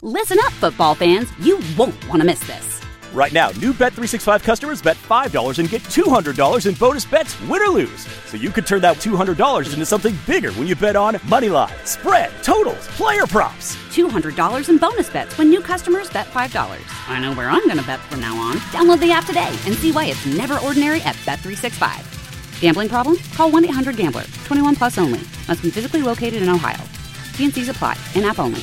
Listen up, football fans. You won't want to miss this. Right now, new Bet365 customers bet $5 and get $200 in bonus bets, win or lose. So you could turn that $200 into something bigger when you bet on money line, spread, totals, player props. $200 in bonus bets when new customers bet $5. I know where I'm going to bet from now on. Download the app today and see why it's never ordinary at Bet365. Gambling problem? Call 1-800-GAMBLER. 21 plus only. Must be physically located in Ohio. T&Cs apply. In-app only.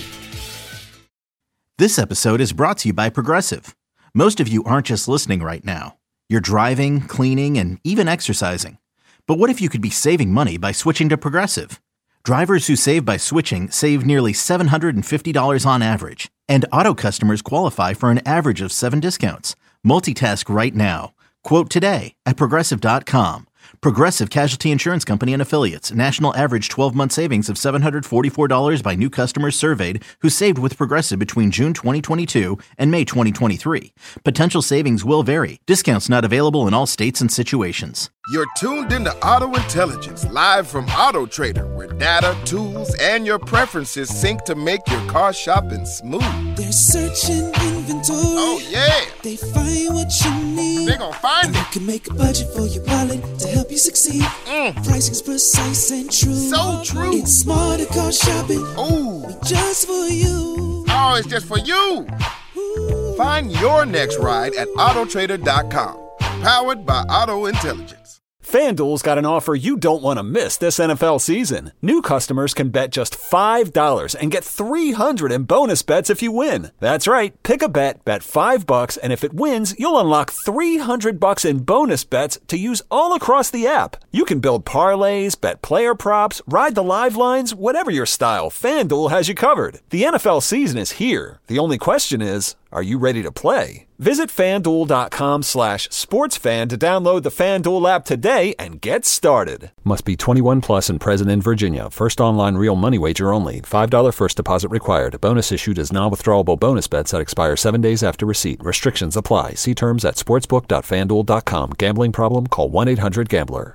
This episode is brought to you by Progressive. Most of you aren't just listening right now. You're driving, cleaning, and even exercising. But what if you could be saving money by switching to Progressive? Drivers who save by switching save nearly $750 on average. And auto customers qualify for an average of 7 discounts. Multitask right now. Quote today at Progressive.com. Progressive Casualty Insurance Company and Affiliates. National average 12-month savings of $744 by new customers surveyed who saved with Progressive between June 2022 and May 2023. Potential savings will vary. Discounts not available in all states and situations. You're tuned into Auto Intelligence, live from Auto Trader, where data, tools, and your preferences sync to make your car shopping smooth. They're searching inventory. Oh, yeah. They find what you need. They're gonna find it. You can make a budget for your wallet to help you succeed. Pricing's precise and true. So true. It's smarter car shopping. Ooh. Just for you. Oh, it's just for you. Ooh. Find your next ride at Autotrader.com. Powered by Auto Intelligence. FanDuel's got an offer you don't want to miss this NFL season. New customers can bet just $5 and get $300 in bonus bets if you win. That's right. Pick a bet $5, and if it wins, you'll unlock $300 in bonus bets to use all across the app. You can build parlays, bet player props, ride the live lines, whatever your style, FanDuel has you covered. The NFL season is here. The only question is, are you ready to play? Visit FanDuel.com/sportsfan to download the FanDuel app today and get started. Must be 21 plus and present in Virginia. First online real money wager only. $5 first deposit required. Bonus issued as non-withdrawable bonus bets that expire 7 days after receipt. Restrictions apply. See terms at sportsbook.fanduel.com. Gambling problem? Call 1-800-GAMBLER.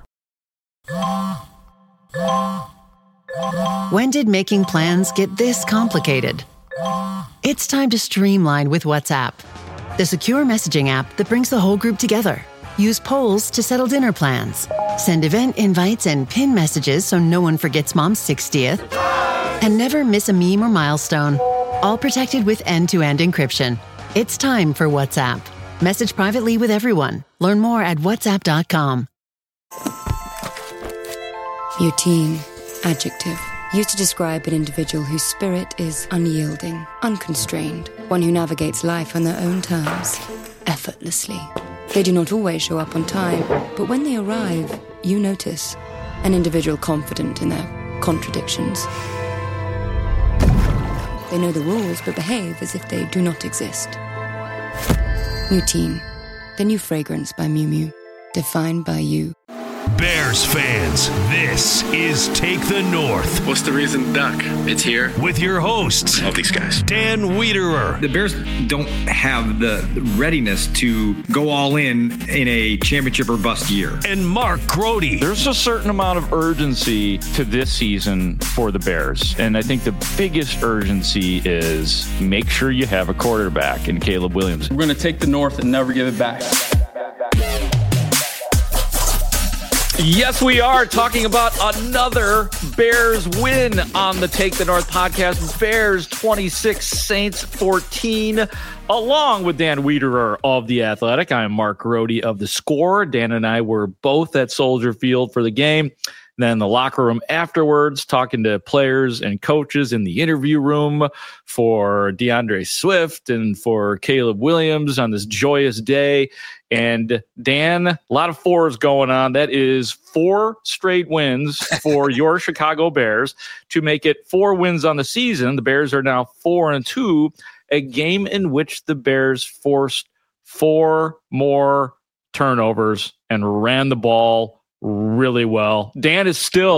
When did making plans get this complicated? It's time to streamline with WhatsApp, the secure messaging app that brings the whole group together. Use polls to settle dinner plans. Send event invites and pin messages so no one forgets Mom's 60th. And never miss a meme or milestone. All protected with end-to-end encryption. It's time for WhatsApp. Message privately with everyone. Learn more at whatsapp.com. Routine. Adjective. Used to describe an individual whose spirit is unyielding, unconstrained, one who navigates life on their own terms, effortlessly. They do not always show up on time, but when they arrive, you notice. An individual confident in their contradictions. They know the rules but behave as if they do not exist. Routine. The new fragrance by Miu Miu. Defined by you. Bears fans, this is Take the North. What's the reason, Duck? It's here. With your hosts, all these guys. Dan Wiederer. The Bears don't have the readiness to go all in a championship or bust year. And Mark Grody. There's a certain amount of urgency to this season for the Bears. And I think the biggest urgency is make sure you have a quarterback in Caleb Williams. We're going to take the North and never give it back. Yes, we are talking about another Bears win on the Take the North podcast. Bears 26, Saints 14. Along with Dan Wiederer of The Athletic, I am Mark Grody of The Score. Dan and I were both at Soldier Field for the game. Then in the locker room afterwards, talking to players and coaches in the interview room for DeAndre Swift and for Caleb Williams on this joyous day. And Dan, a lot of fours going on. That is 4 straight wins for your Chicago Bears to make it 4 wins on the season. The Bears are now 4-2, a game in which the Bears forced 4 more turnovers and ran the ball really well. Dan is still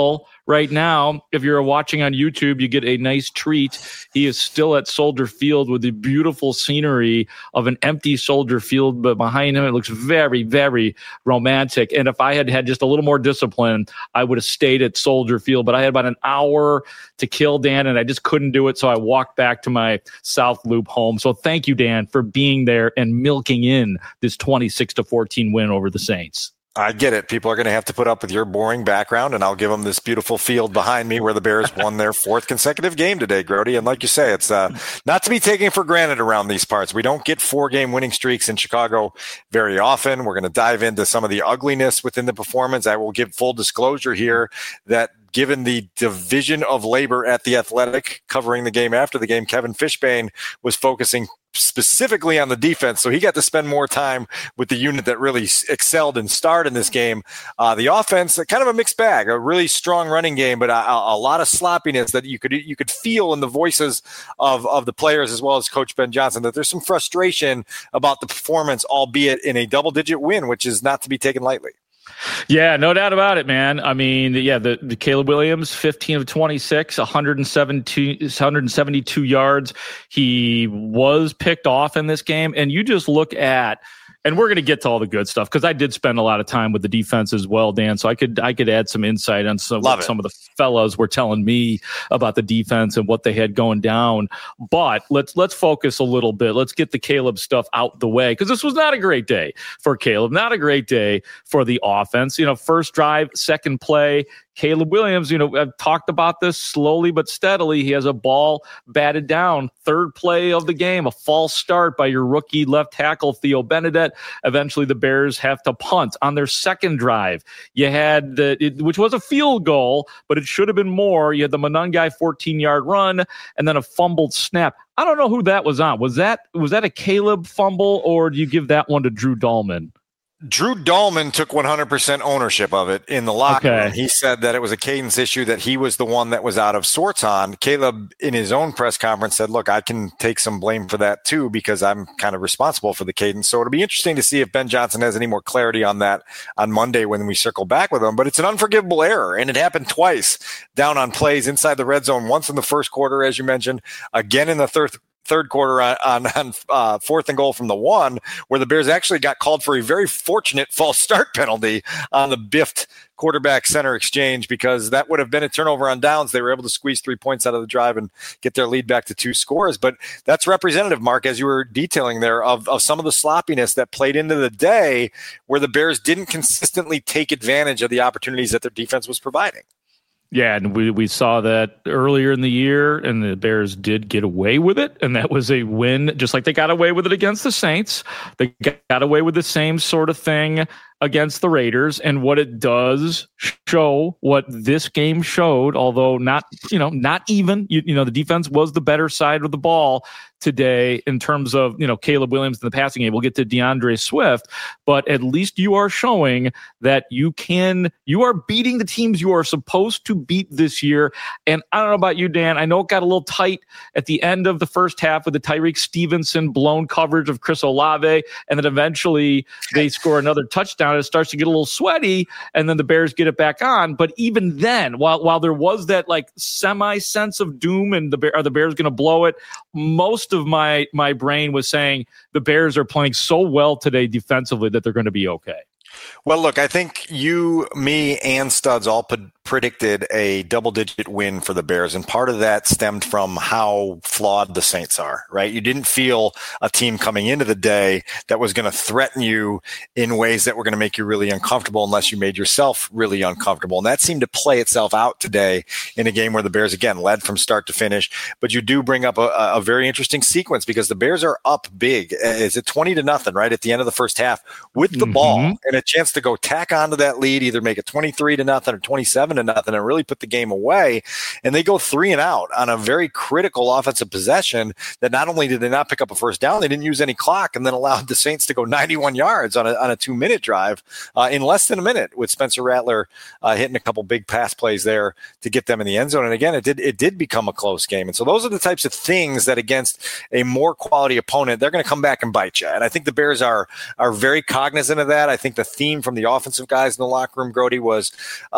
right now. If you're watching on YouTube, you get a nice treat. He is still at Soldier Field with the beautiful scenery of an empty Soldier Field, but behind him it looks very, very romantic. And if I had had just a little more discipline, I would have stayed at Soldier Field, but I had about an hour to kill, Dan, and I just couldn't do it, so I walked back to my South Loop home. So thank you, Dan, for being there and milking in this 26-14 win over the Saints. I get it. People are going to have to put up with your boring background, and I'll give them this beautiful field behind me where the Bears won their 4th consecutive game today, Grody. And like you say, it's not to be taken for granted around these parts. We don't get 4-game winning streaks in Chicago very often. We're going to dive into some of the ugliness within the performance. I will give full disclosure here that given the division of labor at The Athletic covering the game after the game, Kevin Fishbane was focusing specifically on the defense. So he got to spend more time with the unit that really excelled and starred in this game. The offense, kind of a mixed bag, a really strong running game, but a lot of sloppiness that you could feel in the voices of the players as well as Coach Ben Johnson, that there's some frustration about the performance, albeit in a double-digit win, which is not to be taken lightly. Yeah, no doubt about it, man. I mean, the Caleb Williams, 15 of 26, 172 yards. He was picked off in this game. And you just look at, and we're going to get to all the good stuff because I did spend a lot of time with the defense as well, Dan. So I could add some insight on some of the fellows were telling me about the defense and what they had going down. But let's focus a little bit. Let's get the Caleb stuff out the way because this was not a great day for Caleb, not a great day for the offense. First drive, second play. Caleb Williams, I've talked about this slowly but steadily. He has a ball batted down. Third play of the game, a false start by your rookie left tackle, Theo Benedette. Eventually, the Bears have to punt on their second drive. You had which was a field goal, but it should have been more. You had the Monangai 14-yard run and then a fumbled snap. I don't know who that was on. Was that a Caleb fumble, or do you give that one to Drew Dahlman? Drew Dahlman took 100% ownership of it in the locker room. He said that it was a cadence issue that he was the one that was out of sorts on. Caleb, in his own press conference, said, look, I can take some blame for that too because I'm kind of responsible for the cadence. So it'll be interesting to see if Ben Johnson has any more clarity on that on Monday when we circle back with him. But it's an unforgivable error, and it happened twice down on plays inside the red zone, once in the first quarter, as you mentioned, again in the third quarter on 4th and goal from the 1, where the Bears actually got called for a very fortunate false start penalty on the biffed quarterback center exchange, because that would have been a turnover on downs. They were able to squeeze 3 points out of the drive and get their lead back to 2 scores. But that's representative, Mark, as you were detailing there, of some of the sloppiness that played into the day where the Bears didn't consistently take advantage of the opportunities that their defense was providing. Yeah, and we saw that earlier in the year, and the Bears did get away with it, and that was a win, just like they got away with it against the Saints. They got away with the same sort of thing against the Raiders, and what it does show, what this game showed, although not even, the defense was the better side of the ball today in terms of, Caleb Williams in the passing game. We'll get to DeAndre Swift, but at least you are showing that you are beating the teams you are supposed to beat this year. And I don't know about you, Dan, I know it got a little tight at the end of the first half with the Tyreek Stevenson blown coverage of Chris Olave, and then eventually they score another touchdown. It starts to get a little sweaty, and then the Bears get it back on. But even then, while there was that semi sense of doom and are the Bears going to blow it, most of my brain was saying the Bears are playing so well today defensively that they're going to be okay. Well, look, I think you, me, and Studs all predicted a double-digit win for the Bears, and part of that stemmed from how flawed the Saints are, right? You didn't feel a team coming into the day that was going to threaten you in ways that were going to make you really uncomfortable unless you made yourself really uncomfortable, and that seemed to play itself out today in a game where the Bears, again, led from start to finish. But you do bring up a very interesting sequence because the Bears are up big. Is it 20-0, right, at the end of the first half with the ball and a chance to go tack onto that lead, either make it 23-0 or 27-0 and really put the game away. And they go 3 and out on a very critical offensive possession that not only did they not pick up a first down, they didn't use any clock, and then allowed the Saints to go 91 yards on a 2-minute drive in less than a minute, with Spencer Rattler hitting a couple big pass plays there to get them in the end zone. And again, it did become a close game. And so those are the types of things that against a more quality opponent, they're going to come back and bite you. And I think the Bears are very cognizant of that. I think the theme from the offensive guys in the locker room, Grody, was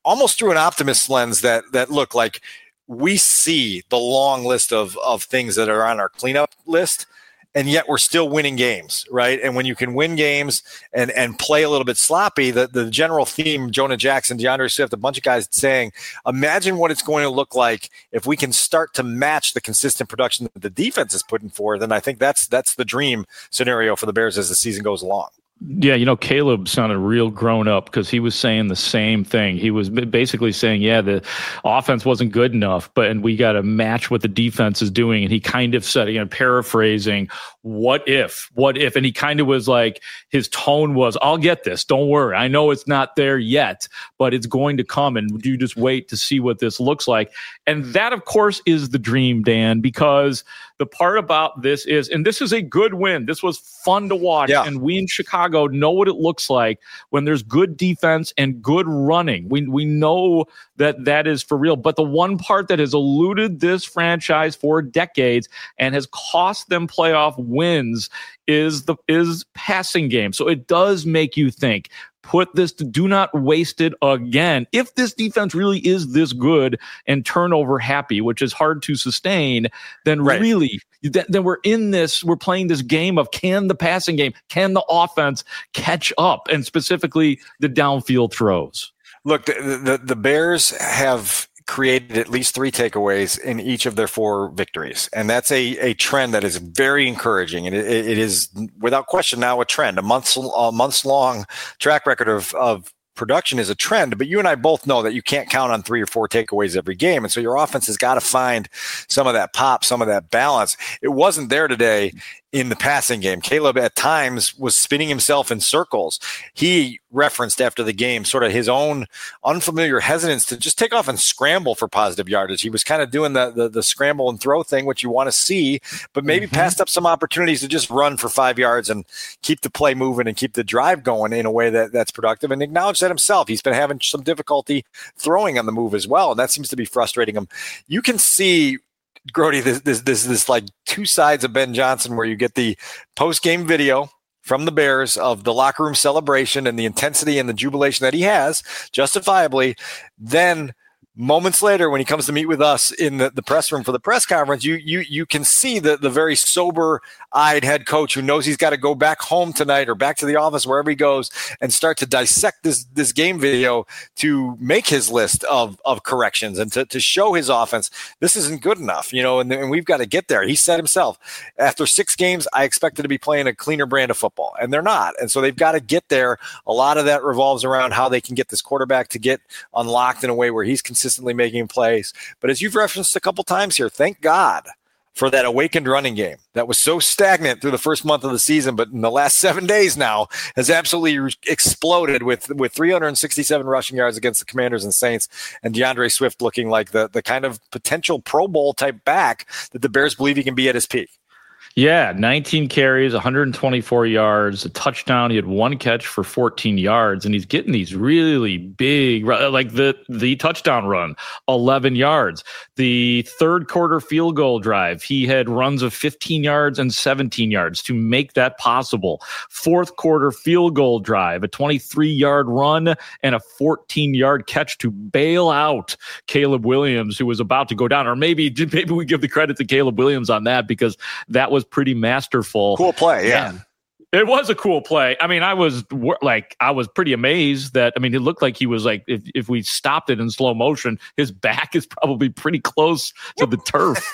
almost through an optimist lens that look like we see the long list of things that are on our cleanup list, and yet we're still winning games, right? And when you can win games and play a little bit sloppy, the general theme, Jonah Jackson, DeAndre Swift, a bunch of guys saying, imagine what it's going to look like if we can start to match the consistent production that the defense is putting forth. And I think that's the dream scenario for the Bears as the season goes along. Yeah, Caleb sounded real grown up because he was saying the same thing. He was basically saying, the offense wasn't good enough, and we got to match what the defense is doing. And he kind of said, paraphrasing, what if? And he kind of was like, his tone was, I'll get this. Don't worry. I know it's not there yet, but it's going to come. And you just wait to see what this looks like. And that, of course, is the dream, Dan, because the part about this is, and this is a good win. This was fun to watch. Yeah. And we in Chicago know what it looks like when there's good defense and good running. We know that is for real. But the one part that has eluded this franchise for decades and has cost them playoff wins is passing game. So it does make you think, do not waste it again. If this defense really is this good and turnover happy, which is hard to sustain, then really, then we're playing this game of can the passing game, can the offense catch up, and specifically the downfield throws. Look, the Bears have created at least 3 takeaways in each of their 4 victories. And that's a trend that is very encouraging. And it is without question now a trend. A months long track record of production is a trend, but you and I both know that you can't count on 3 or 4 takeaways every game. And so your offense has got to find some of that pop, some of that balance. It wasn't there today in the passing game. Caleb at times was spinning himself in circles. He referenced after the game sort of his own unfamiliar hesitance to just take off and scramble for positive yardage. He was kind of doing the scramble and throw thing, which you want to see, but maybe passed up some opportunities to just run for 5 yards and keep the play moving and keep the drive going in a way that's productive, and acknowledge that himself. He's been having some difficulty throwing on the move as well, and that seems to be frustrating him. You can see, Grody, this like 2 sides of Ben Johnson, where you get the post-game video from the Bears of the locker room celebration and the intensity and the jubilation that he has, justifiably. Then moments later, when he comes to meet with us in the press room for the press conference, you can see the very sober-eyed head coach who knows he's got to go back home tonight or back to the office, wherever he goes, and start to dissect this game video to make his list of corrections and to show his offense this isn't good enough, and we've got to get there. He said himself, after 6 games, I expected to be playing a cleaner brand of football, and they're not. And so they've got to get there. A lot of that revolves around how they can get this quarterback to get unlocked in a way where he's consistently making plays. But as you've referenced a couple times here, thank God for that awakened running game that was so stagnant through the first month of the season, but in the last 7 days now has absolutely exploded with 367 rushing yards against the Commanders and Saints, and DeAndre Swift looking like the kind of potential Pro Bowl type back that the Bears believe he can be at his peak. Yeah, 19 carries, 124 yards, a touchdown. He had 1 catch for 14 yards, and he's getting these really big, like the touchdown run, 11 yards. The third quarter field goal drive, he had runs of 15 yards and 17 yards to make that possible. Fourth quarter field goal drive, a 23-yard run and a 14-yard catch to bail out Caleb Williams, who was about to go down. Or maybe we give the credit to Caleb Williams on that, because that was pretty masterful. Cool play, yeah. Man, it was a cool play. I mean, I was pretty amazed that, it looked like he was like, if we stopped it in slow motion, his back is probably pretty close to the turf.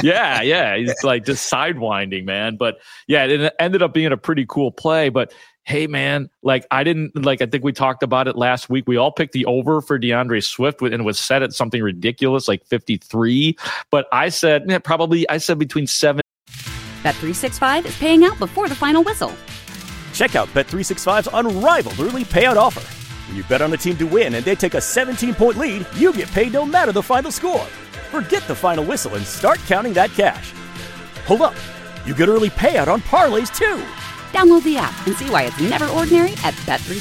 Yeah. He's like just sidewinding, man. But yeah, it ended up being a pretty cool play. But hey, man, I think we talked about it last week. We all picked the over for DeAndre Swift, and it was set at something ridiculous, like 53. But I said between 7. Bet365 is paying out before the final whistle. Check out Bet365's unrivaled early payout offer. When you bet on a team to win and they take a 17-point lead, you get paid no matter the final score. Forget the final whistle and start counting that cash. Hold up. You get early payout on parlays, too. Download the app and see why it's never ordinary at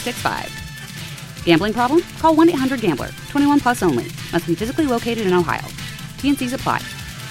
Bet365. Gambling problem? Call 1-800-GAMBLER. 21 plus only. Must be physically located in Ohio. T&Cs apply.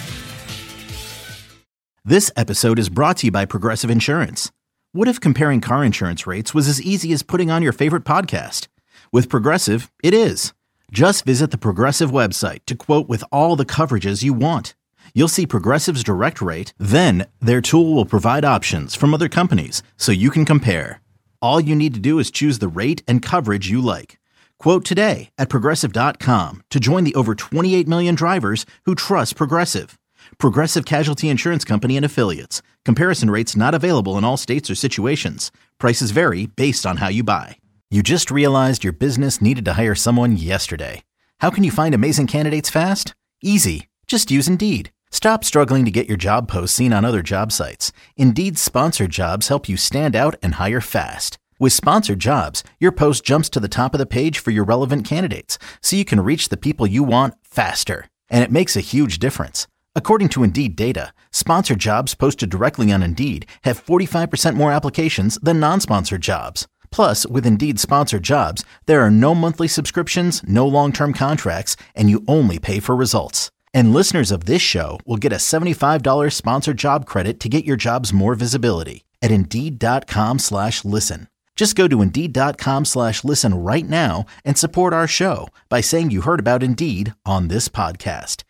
This episode is brought to you by Progressive Insurance. What if comparing car insurance rates was as easy as putting on your favorite podcast? With Progressive, it is. Just visit the Progressive website to quote with all the coverages you want. You'll see Progressive's direct rate, then their tool will provide options from other companies so you can compare. All you need to do is choose the rate and coverage you like. Quote today at Progressive.com to join the over 28 million drivers who trust Progressive. Progressive Casualty Insurance Company and Affiliates. Comparison rates not available in all states or situations. Prices vary based on how you buy. You just realized your business needed to hire someone yesterday. How can you find amazing candidates fast? Easy. Just use Indeed. Stop struggling to get your job posts seen on other job sites. Indeed's sponsored jobs help you stand out and hire fast. With sponsored jobs, your post jumps to the top of the page for your relevant candidates, so you can reach the people you want faster. And it makes a huge difference. According to Indeed data, sponsored jobs posted directly on Indeed have 45% more applications than non-sponsored jobs. Plus, with Indeed sponsored jobs, there are no monthly subscriptions, no long-term contracts, and you only pay for results. And listeners of this show will get a $75 sponsored job credit to get your jobs more visibility at Indeed.com/listen. Just go to Indeed.com/listen right now and support our show by saying you heard about Indeed on this podcast.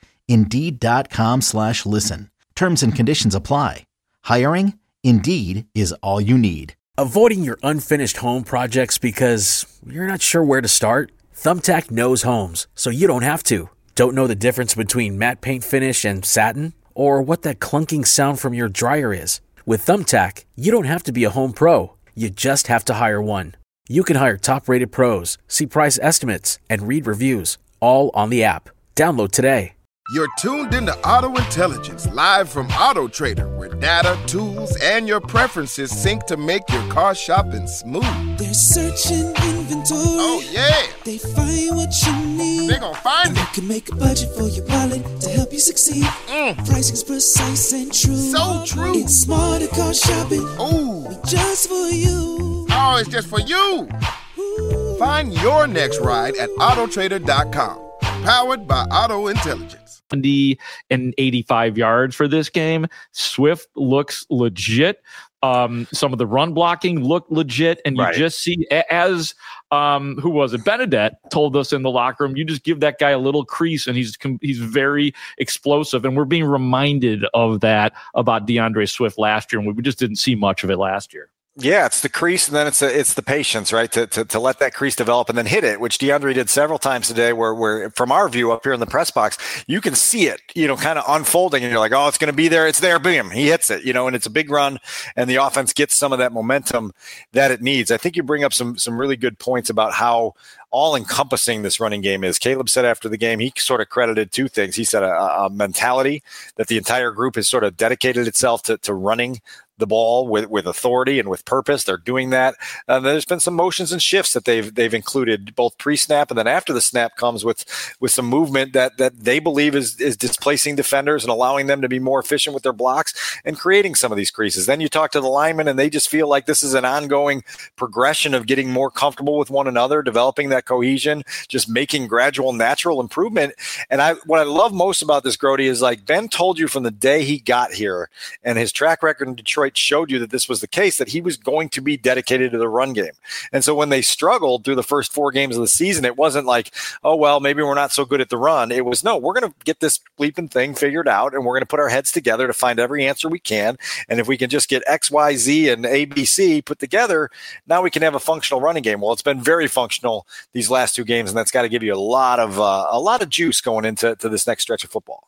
Indeed.com/listen. Terms and conditions apply. Hiring? Indeed is all you need. Avoiding your unfinished home projects because you're not sure where to start? Thumbtack knows homes, so you don't have to. Don't know the difference between matte paint finish and satin? Or what that clunking sound from your dryer is? With Thumbtack, you don't have to be a home pro. You just have to hire one. You can hire top-rated pros, see price estimates, and read reviews, all on the app. Download today. You're tuned into Auto Intelligence, live from Auto Trader, where data, tools, and your preferences sync to make your car shopping smooth. They're searching inventory. Oh, yeah. They find what you need. They're gonna find it. You can make a budget for your wallet to help you succeed. Pricing's precise and true. So true. It's smarter car shopping. Ooh. Just for you. Oh, it's just for you. Ooh. Find your next ride at Autotrader.com. Powered by Auto Intelligence. 70 and 85 yards for this game. Swift looks legit. Some of the run blocking looked legit, and you just see, as who was it? Benedette told us in the locker room, you just give that guy a little crease, and he's very explosive. And we're being reminded of that about DeAndre Swift last year, and we just didn't see much of it last year. Yeah, it's the crease, and then it's the patience, right? To let that crease develop and then hit it, which DeAndre did several times today. Where from our view up here in the press box, you can see it, kind of unfolding, and you're like, oh, it's going to be there. It's there. Boom, he hits it, and it's a big run, and the offense gets some of that momentum that it needs. I think you bring up some really good points about how all-encompassing this running game is. Caleb said after the game, he sort of credited two things. He said a mentality that the entire group has sort of dedicated itself to running the ball with authority and with purpose. They're doing that. There's been some motions and shifts that they've included both pre-snap and then after the snap comes with some movement that they believe is displacing defenders and allowing them to be more efficient with their blocks and creating some of these creases. Then you talk to the linemen and they just feel like this is an ongoing progression of getting more comfortable with one another, developing that cohesion, just making gradual, natural improvement. And what I love most about this, Grody, is like Ben told you from the day he got here and his track record in Detroit showed you that this was the case, that he was going to be dedicated to the run game. And so when they struggled through the first 4 games of the season, it wasn't like, oh, well, maybe we're not so good at the run. It was, no, we're going to get this bleeping thing figured out, and we're going to put our heads together to find every answer we can. And if we can just get X, Y, Z, and ABC put together, now we can have a functional running game. Well, it's been very functional these last 2 games, and that's got to give you a lot of juice going into this next stretch of football.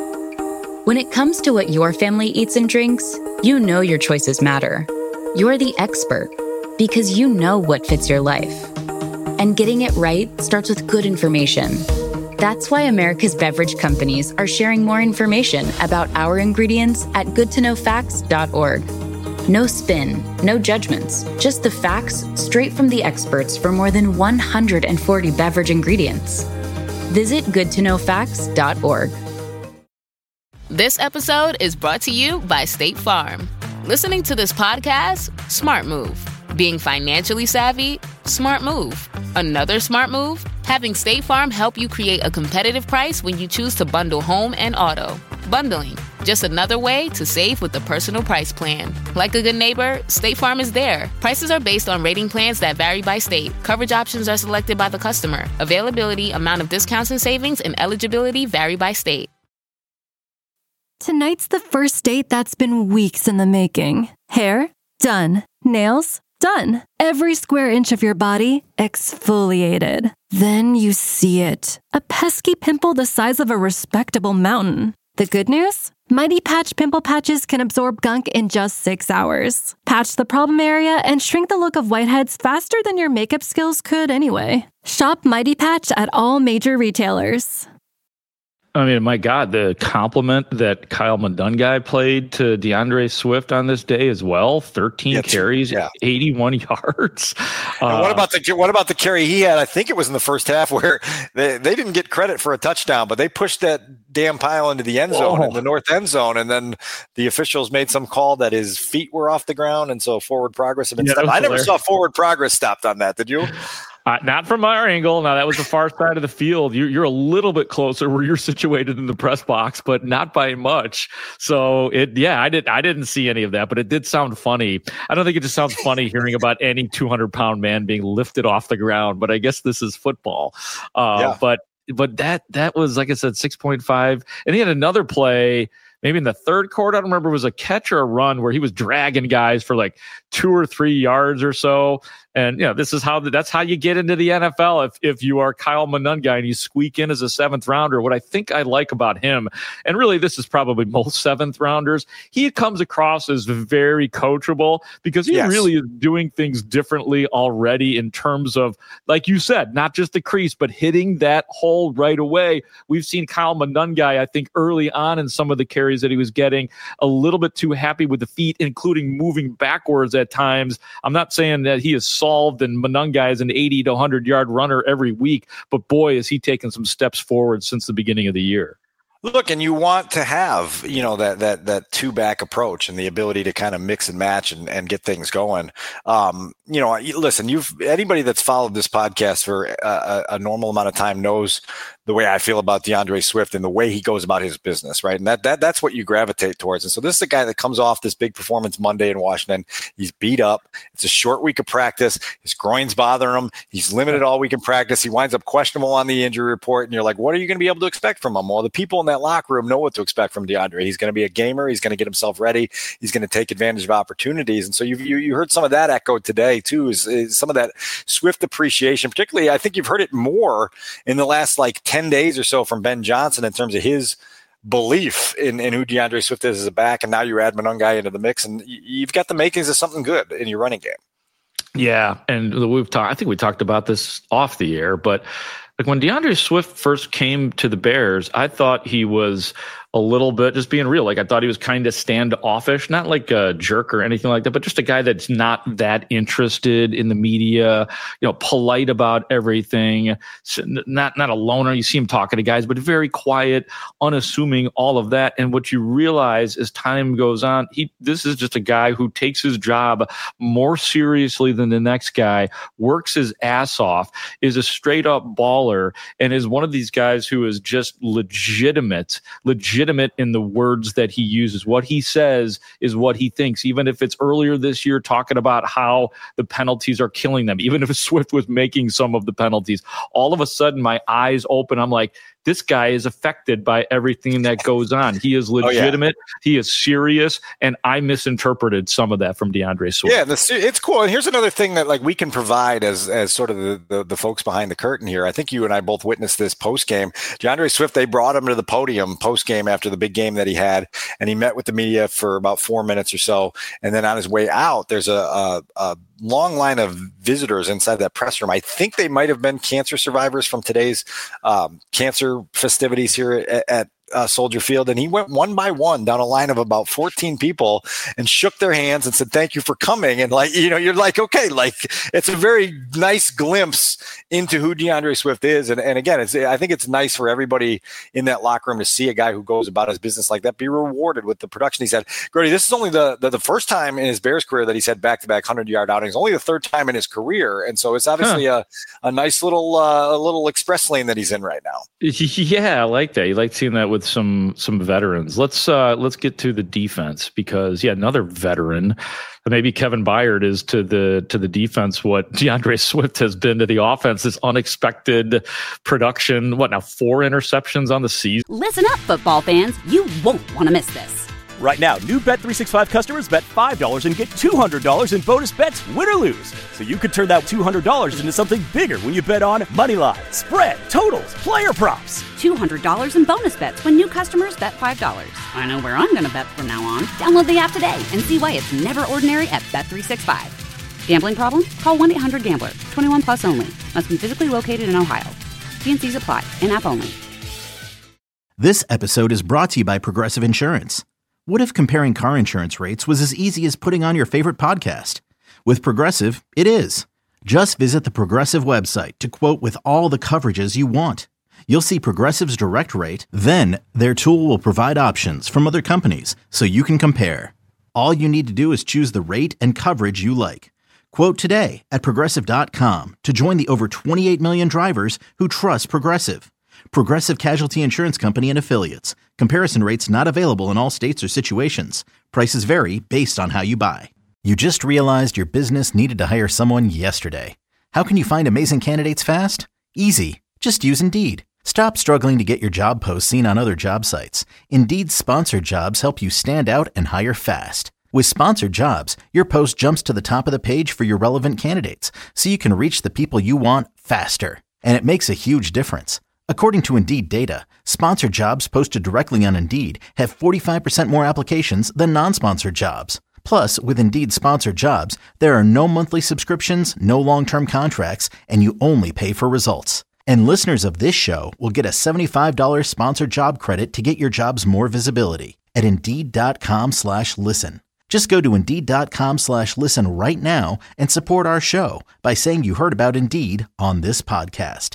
When it comes to what your family eats and drinks, you know your choices matter. You're the expert because you know what fits your life. And getting it right starts with good information. That's why America's beverage companies are sharing more information about our ingredients at goodtoknowfacts.org. No spin, no judgments, just the facts straight from the experts for more than 140 beverage ingredients. Visit goodtoknowfacts.org. This episode is brought to you by State Farm. Listening to this podcast? Smart move. Being financially savvy? Smart move. Another smart move? Having State Farm help you create a competitive price when you choose to bundle home and auto. Bundling Just another way to save with the Personal Price Plan. Like a good neighbor, State Farm is there. Prices are based on rating plans that vary by state. Coverage options are selected by the customer. Availability, amount of discounts and savings, and eligibility vary by state. Tonight's the first date that's been weeks in the making. Hair? Done. Nails? Done. Every square inch of your body exfoliated. Then you see it. A pesky pimple the size of a respectable mountain. The good news? Mighty Patch Pimple Patches can absorb gunk in just 6 hours. Patch the problem area and shrink the look of whiteheads faster than your makeup skills could anyway. Shop Mighty Patch at all major retailers. I mean, my God, the compliment that Kyle Monungai played to DeAndre Swift on this day as well. 13 carries, 81 yards. And what about the carry he had? I think it was in the first half where they didn't get credit for a touchdown, but they pushed that damn pile into the end zone, in the north end zone, and then the officials made some call that his feet were off the ground, and so forward progress had been stopped. I never saw forward progress stopped on that. Did you? Not from our angle. Now, that was the far side of the field. You're a little bit closer where you're situated in the press box, but not by much. So I didn't see any of that, but it did sound funny. I don't think it just sounds funny hearing about any 200-pound man being lifted off the ground, but I guess this is football. But that was, like I said, 6.5. And he had another play maybe in the third quarter. I don't remember, it was a catch or a run where he was dragging guys for like 2 or 3 yards or so. And this is that's how you get into the NFL. If you are Kyle Monungai and you squeak in as a 7th rounder, what I think I like about him, and really this is probably most 7th rounders, he comes across as very coachable because he really is doing things differently already in terms of, like you said, not just the crease, but hitting that hole right away. We've seen Kyle Monungai, I think early on in some of the carries that he was getting, a little bit too happy with the feet, including moving backwards at times. I'm not saying that he is solved and Monungai is an 80 to 100-yard runner every week, but boy, is he taken some steps forward since the beginning of the year. Look, and you want to have, that two-back approach and the ability to kind of mix and match and get things going. Listen, anybody that's followed this podcast for a normal amount of time knows the way I feel about DeAndre Swift and the way he goes about his business, right? And that's what you gravitate towards. And so this is a guy that comes off this big performance Monday in Washington. He's beat up. It's a short week of practice. His groin's bothering him. He's limited all week in practice. He winds up questionable on the injury report. And you're like, what are you going to be able to expect from him? Well, the people in that locker room know what to expect from DeAndre. He's going to be a gamer. He's going to get himself ready. He's going to take advantage of opportunities. And so you heard some of that echoed today too, is some of that Swift appreciation. Particularly, I think you've heard it more in the last 10 days or so from Ben Johnson in terms of his belief in who DeAndre Swift is as a back. And now you add Monungai into the mix and you've got the makings of something good in your running game. Yeah. And I think we talked about this off the air, but like when DeAndre Swift first came to the Bears, I thought he was a little bit, just being real, I thought he was kind of standoffish, not like a jerk or anything like that, but just a guy that's not that interested in the media, polite about everything, not a loner. You see him talking to guys, but very quiet, unassuming, all of that. And what you realize as time goes on, this is just a guy who takes his job more seriously than the next guy, works his ass off, is a straight up baller, and is one of these guys who is just legitimate in the words that he uses. What he says is what he thinks, even if it's earlier this year talking about how the penalties are killing them, even if Swift was making some of the penalties. All of a sudden, my eyes open. I'm like, this guy is affected by everything that goes on. He is legitimate. He is serious. And I misinterpreted some of that from DeAndre Swift. Yeah, it's cool. And here's another thing that we can provide as sort of the folks behind the curtain here. I think you and I both witnessed this post-game. DeAndre Swift, they brought him to the podium post-game after the big game that he had. And he met with the media for about 4 minutes or so. And then on his way out, there's a long line of visitors inside that press room. I think they might have been cancer survivors from today's cancer festivities here at Soldier Field, and he went one by one down a line of about 14 people and shook their hands and said, thank you for coming. And you're like, okay, it's a very nice glimpse into who DeAndre Swift is. And again, I think it's nice for everybody in that locker room to see a guy who goes about his business like that be rewarded with the production he's had. Grody, this is only the first time in his Bears career that he's had back-to-back 100-yard outings, only the third time in his career. And so it's obviously a nice little express lane that he's in right now. Yeah, I like that. You like seeing that with with some veterans. Let's get to the defense because another veteran. Maybe Kevin Byard is to the defense what DeAndre Swift has been to the offense. This unexpected production. 4 interceptions on the season. Listen up, football fans. You won't want to miss this. Right now, new Bet365 customers bet $5 and get $200 in bonus bets, win or lose. So you could turn that $200 into something bigger when you bet on moneyline, spread, totals, player props. $200 in bonus bets when new customers bet $5. I know where I'm going to bet from now on. Download the app today and see why it's never ordinary at Bet365. Gambling problem? Call 1-800-GAMBLER. 21 plus only. Must be physically located in Ohio. T&Cs apply. In-app only. This episode is brought to you by Progressive Insurance. What if comparing car insurance rates was as easy as putting on your favorite podcast? With Progressive, it is. Just visit the Progressive website to quote with all the coverages you want. You'll see Progressive's direct rate, then their tool will provide options from other companies so you can compare. All you need to do is choose the rate and coverage you like. Quote today at Progressive.com to join the over 28 million drivers who trust Progressive. Progressive Casualty Insurance Company and Affiliates. Comparison rates not available in all states or situations. Prices vary based on how you buy. You just realized your business needed to hire someone yesterday. How can you find amazing candidates fast? Easy. Just use Indeed. Stop struggling to get your job posts seen on other job sites. Indeed's sponsored jobs help you stand out and hire fast. With sponsored jobs, your post jumps to the top of the page for your relevant candidates, so you can reach the people you want faster. And it makes a huge difference. According to Indeed data, sponsored jobs posted directly on Indeed have 45% more applications than non-sponsored jobs. Plus, with Indeed sponsored jobs, there are no monthly subscriptions, no long-term contracts, and you only pay for results. And listeners of this show will get a $75 sponsored job credit to get your jobs more visibility at Indeed.com/listen. Just go to Indeed.com/listen right now and support our show by saying you heard about Indeed on this podcast.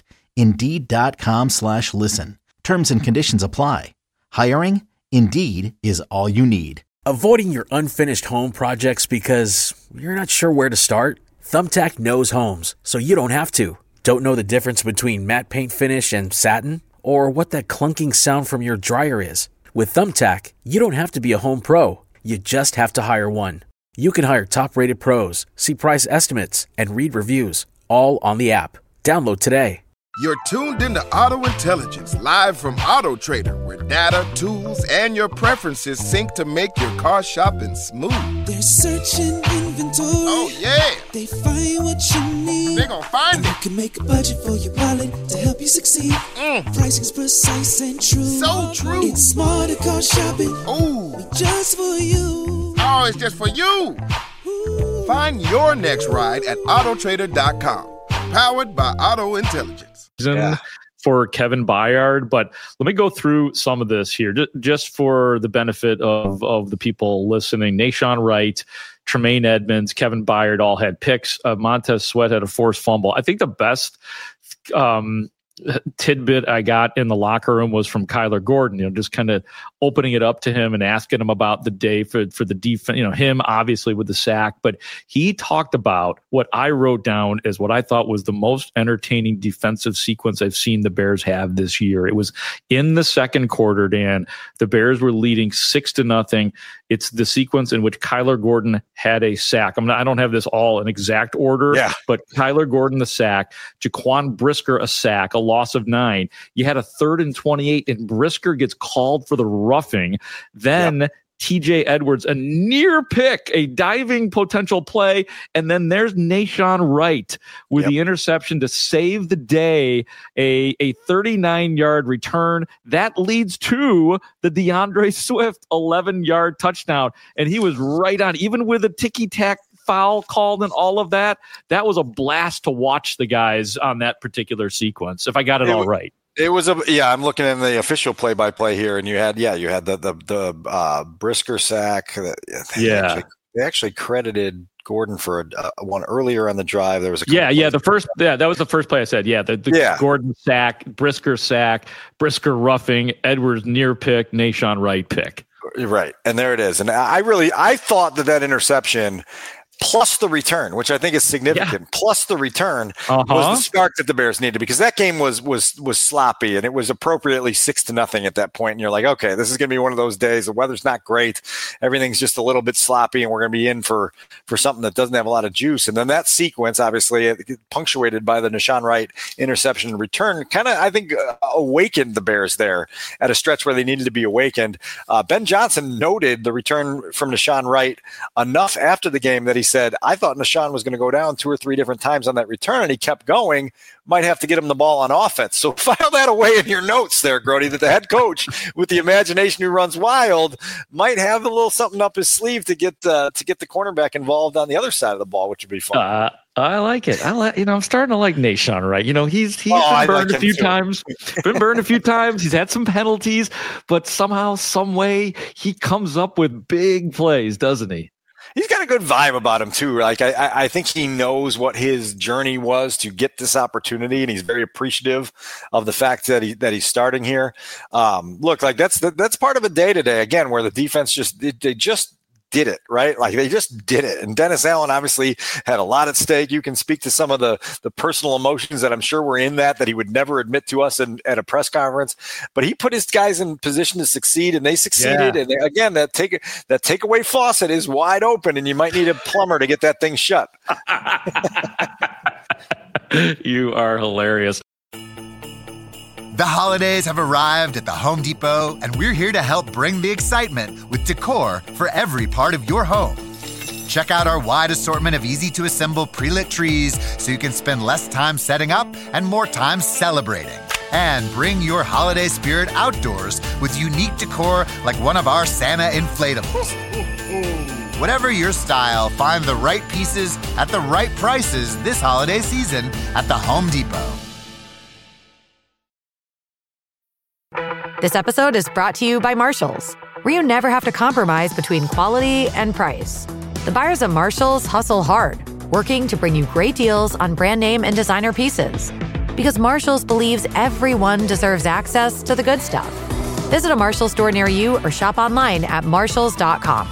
Indeed.com/listen. Terms and conditions apply. Hiring? Indeed is all you need. Avoiding your unfinished home projects because you're not sure where to start? Thumbtack knows homes, so you don't have to. Don't know the difference between matte paint finish and satin? Or what that clunking sound from your dryer is? With Thumbtack, you don't have to be a home pro. You just have to hire one. You can hire top-rated pros, see price estimates, and read reviews, all on the app. Download today. You're tuned into Auto Intelligence, live from Auto Trader, where data, tools, and your preferences sync to make your car shopping smooth. They're searching inventory. Oh, yeah. They find what you need. They're gonna find it. You can make a budget for your wallet to help you succeed. Pricing's precise and true. So true. It's smarter car shopping. Ooh. Just for you. Oh, it's just for you. Ooh. Find your next ride at autotrader.com. Powered by Auto Intelligence. For Kevin Byard, but let me go through some of this here just for the benefit of the people listening. Nahshon Wright, Tremaine Edmonds, Kevin Byard all had picks. Montez Sweat had a forced fumble. I think the best tidbit I got in the locker room was from Kyler Gordon, just kind of opening it up to him and asking him about the day for the defense, him obviously with the sack, but he talked about what I wrote down as what I thought was the most entertaining defensive sequence I've seen the Bears have this year. It was in the second quarter, Dan. The Bears were leading 6-0. It's the sequence in which Kyler Gordon had a sack. I don't have this all in exact order, but Kyler Gordon the sack, Jaquan Brisker a sack, a loss of 9. You had a 3rd and 28, and Brisker gets called for the roughing. Then TJ Edwards, a near pick, a diving potential play, and then there's Nahshon Wright with the interception to save the day, a 39-yard return. That leads to the DeAndre Swift 11-yard touchdown, and he was right on, even with a ticky-tack foul called and all of that. That was a blast to watch the guys on that particular sequence, if I got it all right. It was I'm looking in the official play-by-play here, and you had the Brisker sack. They actually credited Gordon for one earlier on the drive. There was a that was the first play I said. The Gordon sack, Brisker roughing, Edwards near pick, Nahshon Wright pick. Right, and there it is. And I thought that interception plus the return, which I think is significant, plus the return was the spark that the Bears needed, because that game was sloppy, and it was appropriately 6-0 at that point. And you're like, okay, this is going to be one of those days. The weather's not great. Everything's just a little bit sloppy, and we're going to be in for something that doesn't have a lot of juice. And then that sequence, obviously punctuated by the Nahshon Wright interception and return, kind of, I think, awakened the Bears there at a stretch where they needed to be awakened. Ben Johnson noted the return from Nahshon Wright enough after the game that he said, I thought Nahshon was going to go down 2 or 3 different times on that return, and he kept going. Might have to get him the ball on offense. So file that away in your notes there, Grody, that the head coach with the imagination who runs wild might have a little something up his sleeve to get the cornerback involved on the other side of the ball, which would be fun. I like it. I'm starting to like Nahshon Wright. He's been burned a few times. Been burned a few times. He's had some penalties, but somehow, some way, he comes up with big plays, doesn't he? He's got a good vibe about him too. Like I think he knows what his journey was to get this opportunity, and he's very appreciative of the fact that he's starting here. Look, like that's part of a day today again, where the defense just did it, right? Like they just did it. And Dennis Allen obviously had a lot at stake. You can speak to some of the personal emotions that I'm sure were in that he would never admit to us at a press conference, but he put his guys in position to succeed, and they succeeded. Yeah. And again, that takeaway faucet is wide open, and you might need a plumber to get that thing shut. You are hilarious. The holidays have arrived at the Home Depot, and we're here to help bring the excitement with decor for every part of your home. Check out our wide assortment of easy-to-assemble pre-lit trees so you can spend less time setting up and more time celebrating. And bring your holiday spirit outdoors with unique decor like one of our Santa inflatables. Whatever your style, find the right pieces at the right prices this holiday season at the Home Depot. This episode is brought to you by Marshalls, where you never have to compromise between quality and price. The buyers at Marshalls hustle hard, working to bring you great deals on brand name and designer pieces. Because Marshalls believes everyone deserves access to the good stuff. Visit a Marshalls store near you or shop online at marshalls.com.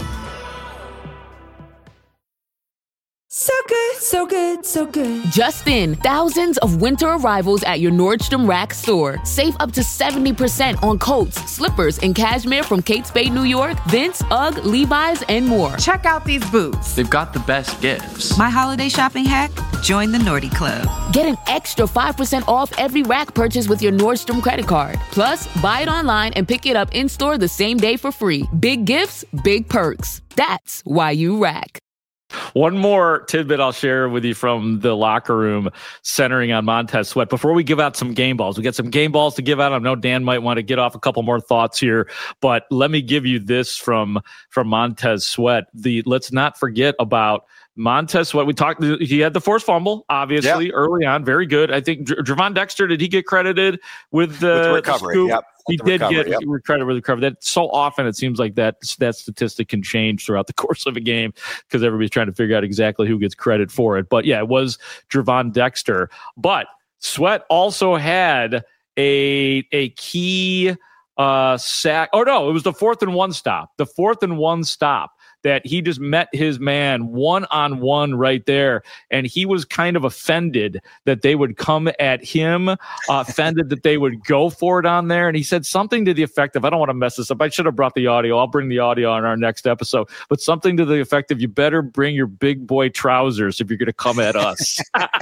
So good, so good, so good. Just in, thousands of winter arrivals at your Nordstrom Rack store. Save up to 70% on coats, slippers, and cashmere from Kate Spade, New York, Vince, UGG, Levi's, and more. Check out these boots. They've got the best gifts. My holiday shopping hack? Join the Nordy Club. Get an extra 5% off every Rack purchase with your Nordstrom credit card. Plus, buy it online and pick it up in-store the same day for free. Big gifts, big perks. That's why you Rack. One more tidbit I'll share with you from the locker room centering on Montez Sweat. Before we give out some game balls, we got some game balls to give out. I know Dan might want to get off a couple more thoughts here, but let me give you this from Montez Sweat. Let's not forget about Montez Sweat. He had the forced fumble, obviously, early on. Very good. I think Gervon Dexter, did he get credited with the recovery? Yep. He did get credit with the recovery. That so often it seems like that statistic can change throughout the course of a game because everybody's trying to figure out exactly who gets credit for it. But yeah, it was Gervon Dexter. But Sweat also had a key sack. Oh no, it was the 4th and 1 stop. The 4th and 1 stop that he just met his man one-on-one right there. And he was kind of offended that they would come at him, offended that they would go for it on there. And he said something to the effect of, I don't want to mess this up. I should have brought the audio. I'll bring the audio on our next episode. But something to the effect of, you better bring your big boy trousers if you're going to come at us.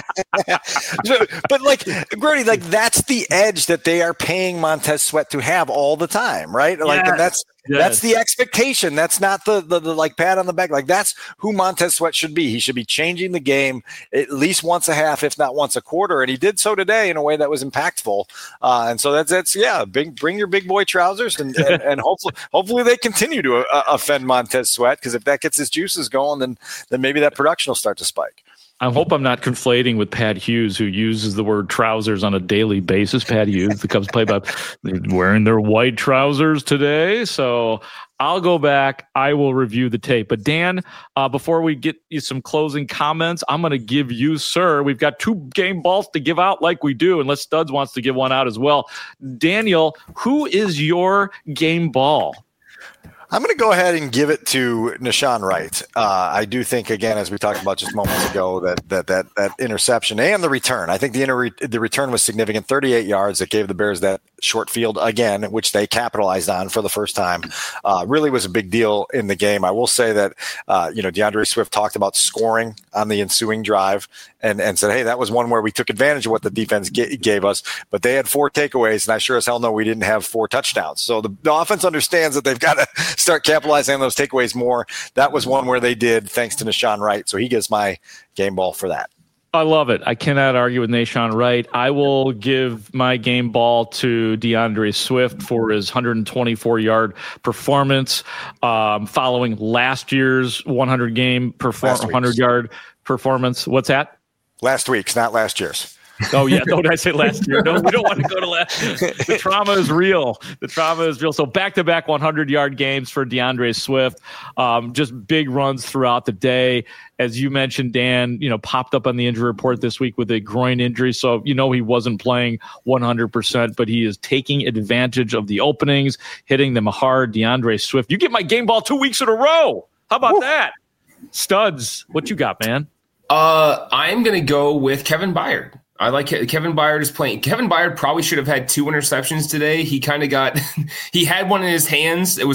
But like, Grody, like that's the edge that they are paying Montez Sweat to have all the time, right? Like, and that's the expectation. That's not the like pat on the back. Like that's who Montez Sweat should be. He should be changing the game at least once a half, if not once a quarter. And he did so today in a way that was impactful. And so that's bring your big boy trousers and hopefully they continue to offend Montez Sweat, because if that gets his juices going, then maybe that production will start to spike. I hope I'm not conflating with Pat Hughes, who uses the word trousers on a daily basis. Pat Hughes, the Cubs play-by, wearing their white trousers today. So I'll go back. I will review the tape. But Dan, before we get you some closing comments, I'm going to give you, sir, we've got 2 game balls to give out like we do, unless Studs wants to give one out as well. Daniel, who is your game ball? I'm going to go ahead and give it to Nahshon Wright. I do think, again, as we talked about just moments ago, that interception and the return. I think the return was significant. 38 yards that gave the Bears that short field again, which they capitalized on for the first time. Really was a big deal in the game. I will say that DeAndre Swift talked about scoring on the ensuing drive and said, hey, that was one where we took advantage of what the defense gave us. But they had 4 takeaways, and I sure as hell know we didn't have 4 touchdowns. So the offense understands that they've got to start capitalizing on those takeaways more. That was one where they did, thanks to Nahshon Wright. So he gets my game ball for that. I love it. I cannot argue with Nahshon Wright. I will give my game ball to DeAndre Swift for his 124-yard performance following last year's 100-yard performance. What's that? Last week's, not last year's. Oh, yeah. No, did I say last year? No, we don't want to go to last year. The trauma is real. So back-to-back 100-yard games for DeAndre Swift. Just big runs throughout the day. As you mentioned, Dan, popped up on the injury report this week with a groin injury. So, he wasn't playing 100%, but he is taking advantage of the openings, hitting them hard. DeAndre Swift, you get my game ball 2 weeks in a row. How about that? Studs, what you got, man? I'm going to go with Kevin Byard. I like Kevin Byard is playing. Kevin Byard probably should have had 2 interceptions today. He kind of got, he had one in his hands. It was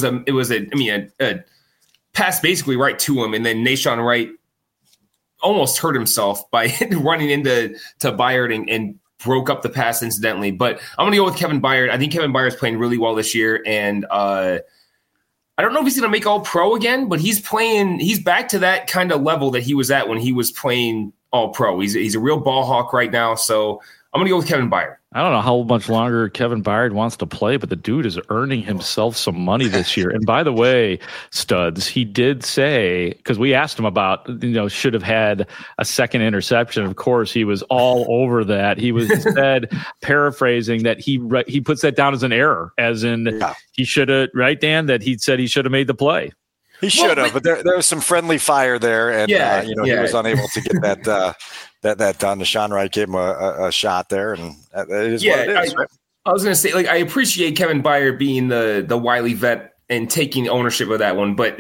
a pass basically right to him. And then Nahshon Wright almost hurt himself by running into Byard and broke up the pass incidentally. But I'm going to go with Kevin Byard. I think Kevin Byard's playing really well this year. And I don't know if he's going to make all pro again, but he's back to that kind of level that he was at when he was playing all pro. He's a real ball hawk right now. So I'm going to go with Kevin Byard. I don't know how much longer Kevin Byard wants to play, but the dude is earning himself some money this year. And by the way, Studs, he did say, because we asked him about, should have had a second interception. Of course, he was all over that. He was said, paraphrasing, that he puts that down as an error, as in he should have, right, Dan, that he said he should have made the play. He should have, but there was some friendly fire there, and he was unable to get that that done. Nahshon Wright gave him a shot there, and it is what it is. Right? I was going to say, I appreciate Kevin Byard being the wily vet and taking ownership of that one, but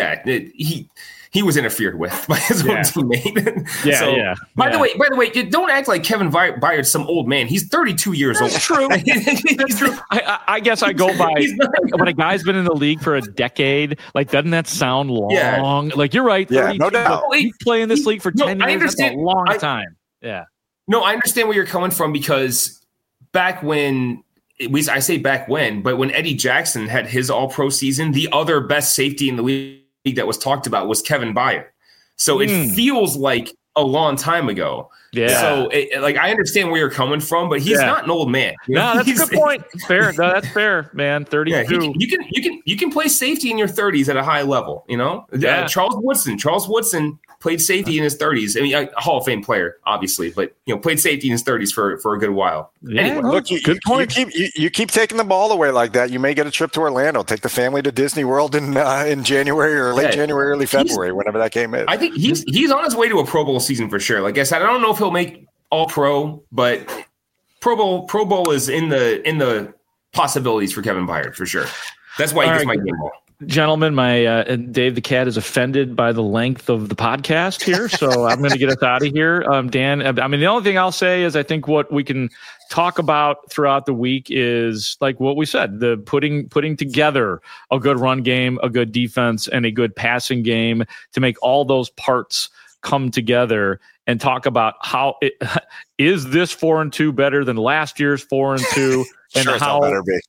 he was interfered with by his own teammate. By the way, don't act like Kevin Byard's some old man. He's 32 years old. That's true. That's true. I guess I go by when a guy's been in the league for a decade. Doesn't that sound long? Yeah. You're right. Yeah, no doubt. He's playing this league for 10 years. That's a long time. Yeah. No, I understand where you're coming from, because back when. I say back when, but when Eddie Jackson had his all-pro season, the other best safety in the league that was talked about was Kevin Byard. So it feels like a long time ago. Yeah. So I understand where you're coming from, but he's not an old man. No, that's a good point. Fair. No, that's fair, man. 32. Yeah, you can play safety in your 30s at a high level. Charles Woodson played safety in his 30s. I mean, a Hall of Fame player, obviously, but played safety in his 30s for a good while. Yeah, anyway, look, good point. You keep taking the ball away like that, you may get a trip to Orlando. Take the family to Disney World in January or late January, early February, whenever that game is. I think he's on his way to a Pro Bowl season for sure. Like I said, I don't know if he'll make All Pro, but Pro Bowl is in the possibilities for Kevin Byard for sure. That's why he gets my game ball. Gentlemen, my Dave the Cat is offended by the length of the podcast here, so I'm going to get us out of here. Dan, the only thing I'll say is I think what we can talk about throughout the week is like what we said, the putting together a good run game, a good defense, and a good passing game to make all those parts come together, and talk about how is this 4-2 better than last year's 4-2. And sure, how better be.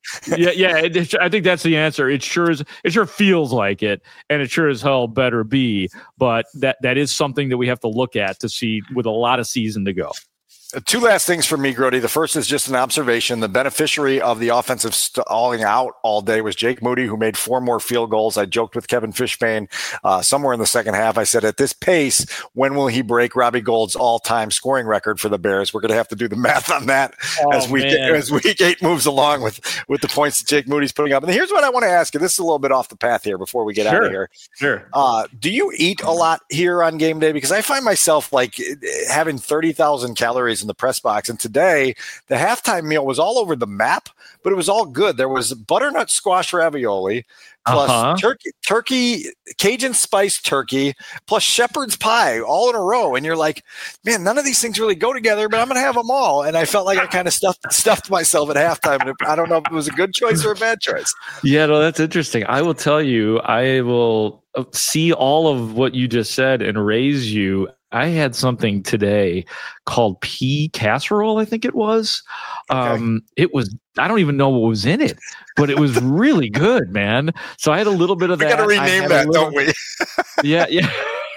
I think that's the answer. It sure feels like it, and it sure as hell better be. But that is something that we have to look at to see with a lot of season to go. 2 last things for me, Grody. The first is just an observation. The beneficiary of the offensive stalling out all day was Jake Moody, who made 4 more field goals. I joked with Kevin Fishbane somewhere in the second half. I said, at this pace, when will he break Robbie Gould's all-time scoring record for the Bears? We're going to have to do the math on that as week 8 moves along with the points that Jake Moody's putting up. And here's what I want to ask you. This is a little bit off the path here before we get out of here. Sure. Do you eat a lot here on game day? Because I find myself having 30,000 calories in the press box. And today, the halftime meal was all over the map, but it was all good. There was butternut squash ravioli, plus turkey, Cajun spiced turkey, plus shepherd's pie, all in a row. And you're like, man, none of these things really go together, but I'm going to have them all. And I felt like I kind of stuffed myself at halftime. And I don't know if it was a good choice or a bad choice. Yeah, no, that's interesting. I will tell you, I will see all of what you just said and raise you. I had something today called pea casserole, I think it was. It was, I don't even know what was in it, but it was really good, man. So I had a little bit of that. We got to rename that, don't we? Yeah. Yeah,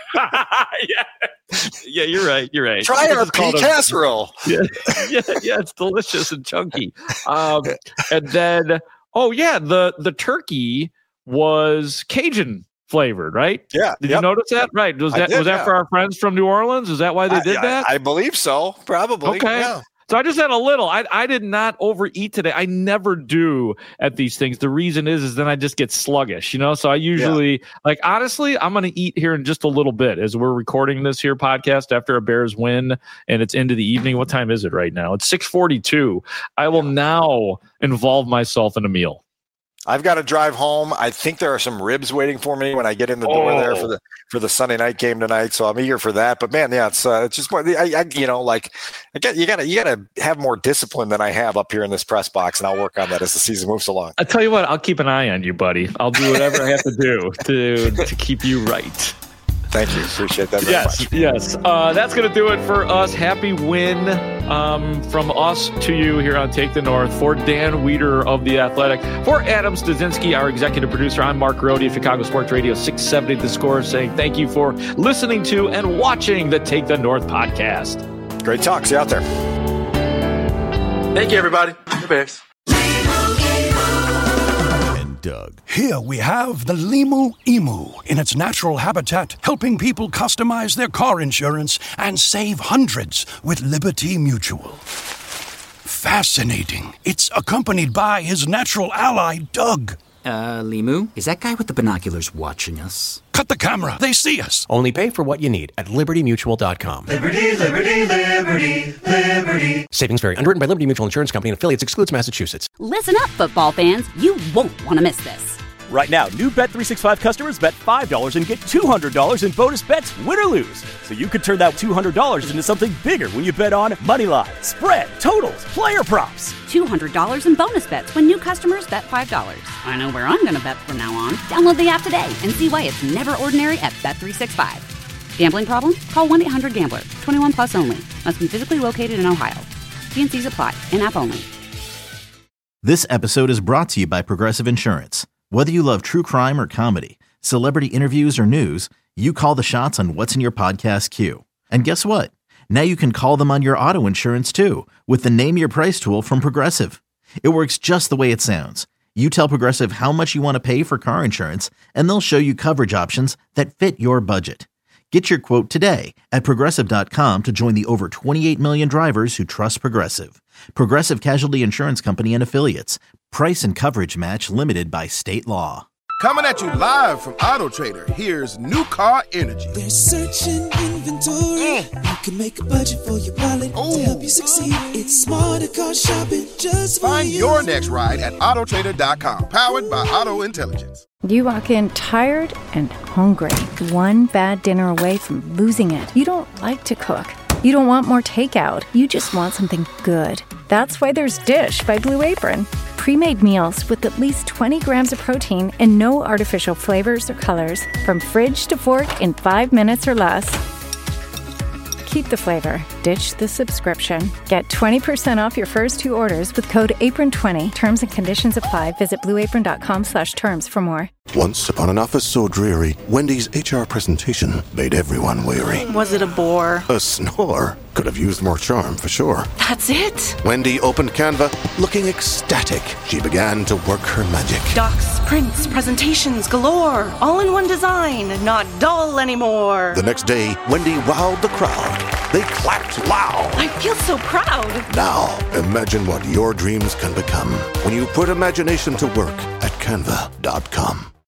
you're right. Try our pea casserole. Yeah, it's delicious and chunky. And then, the turkey was Cajun flavored, right? Yeah. Did you notice that? Right. Was that for our friends from New Orleans? Is that why they did that? I believe so. Probably. Okay. Yeah. So I just had a little. I did not overeat today. I never do at these things. The reason is then I just get sluggish, So I usually honestly, I'm going to eat here in just a little bit as we're recording this here podcast after a Bears win and it's into the evening. What time is it right now? It's 6:42. I will now involve myself in a meal. I've got to drive home. I think there are some ribs waiting for me when I get in the door there for the Sunday night game tonight. So I'm eager for that. But man, yeah, it's just more. You gotta have more discipline than I have up here in this press box, and I'll work on that as the season moves along. I tell you what, I'll keep an eye on you, buddy. I'll do whatever I have to do to keep you right. Thank you. Appreciate that very much. Yes. That's going to do it for us. Happy win from us to you here on Take the North. For Dan Wiederer of The Athletic, for Adam Stasinski, our executive producer, I'm Mark Grody of Chicago Sports Radio 670 The Score, saying thank you for listening to and watching the Take the North podcast. Great talk. See you out there. Thank you, everybody. The Bears. Doug. Here we have the Limu Emu in its natural habitat, helping people customize their car insurance and save hundreds with Liberty Mutual. Fascinating. It's accompanied by his natural ally, Doug. Limu? Is that guy with the binoculars watching us? Cut the camera. They see us. Only pay for what you need at LibertyMutual.com. Liberty, liberty, liberty, liberty. Savings vary. Underwritten by Liberty Mutual Insurance Company and affiliates. Excludes Massachusetts. Listen up, football fans. You won't want to miss this. Right now, new Bet365 customers bet $5 and get $200 in bonus bets, win or lose. So you could turn that $200 into something bigger when you bet on moneyline, spread, totals, player props. $200 in bonus bets when new customers bet $5. I know where I'm going to bet from now on. Download the app today and see why it's never ordinary at Bet365. Gambling problem? Call 1-800-GAMBLER. 21 plus only. Must be physically located in Ohio. T&Cs apply. In-app only. This episode is brought to you by Progressive Insurance. Whether you love true crime or comedy, celebrity interviews or news, you call the shots on what's in your podcast queue. And guess what? Now you can call them on your auto insurance too with the Name Your Price tool from Progressive. It works just the way it sounds. You tell Progressive how much you want to pay for car insurance, and they'll show you coverage options that fit your budget. Get your quote today at Progressive.com to join the over 28 million drivers who trust Progressive. Progressive Casualty Insurance Company and Affiliates. Price and coverage match limited by state law. Coming at you live from Auto Trader, here's New Car Energy. There's searching inventory. You can make a budget for your wallet to help you succeed. It's smarter car shopping just for Find you. your next ride at Autotrader.com, powered by Auto Intelligence. You walk in tired and hungry, one bad dinner away from losing it. You don't like to cook. You don't want more takeout. You just want something good. That's why there's Dish by Blue Apron. Pre-made meals with at least 20 grams of protein and no artificial flavors or colors. From fridge to fork in 5 minutes or less. Keep the flavor. Ditch the subscription. Get 20% off your first 2 orders with code APRON20. Terms and conditions apply. Visit blueapron.com/terms for more. Once upon an office so dreary, Wendy's HR presentation made everyone weary. Was it a bore? A snore. Could have used more charm, for sure. That's it? Wendy opened Canva, looking ecstatic. She began to work her magic. Docs, prints, presentations galore. All in one design. Not dull anymore. The next day, Wendy wowed the crowd. They clapped loud. I feel so proud. Now, imagine what your dreams can become when you put imagination to work at Canva.com.